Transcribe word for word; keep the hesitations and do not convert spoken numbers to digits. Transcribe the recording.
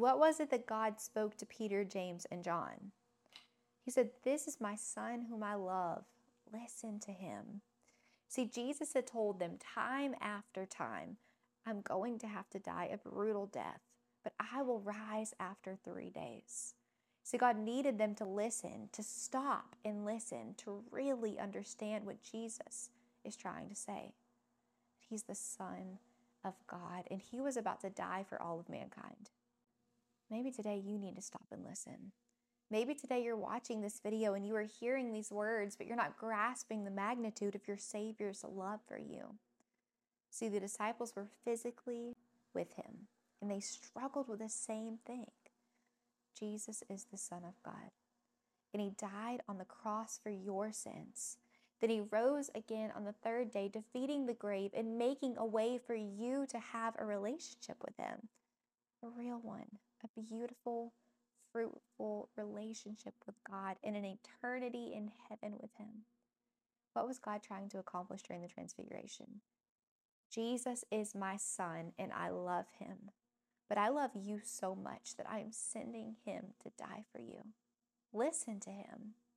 what was it that God spoke to Peter, James, and John? He said, "This is my son whom I love. Listen to him." See, Jesus had told them time after time, "I'm going to have to die a brutal death, but I will rise after three days." See, God needed them to listen, to stop and listen, to really understand what Jesus is trying to say. He's the Son of God, and he was about to die for all of mankind. Maybe today you need to stop and listen. Maybe today you're watching this video and you are hearing these words, but you're not grasping the magnitude of your Savior's love for you. See, the disciples were physically with him, and they struggled with the same thing. Jesus is the Son of God, and he died on the cross for your sins. Then he rose again on the third day, defeating the grave and making a way for you to have a relationship with him. A real one, a beautiful, fruitful relationship with God and an eternity in heaven with him. What was God trying to accomplish during the transfiguration? Jesus is my son and I love him, but I love you so much that I am sending him to die for you. Listen to him.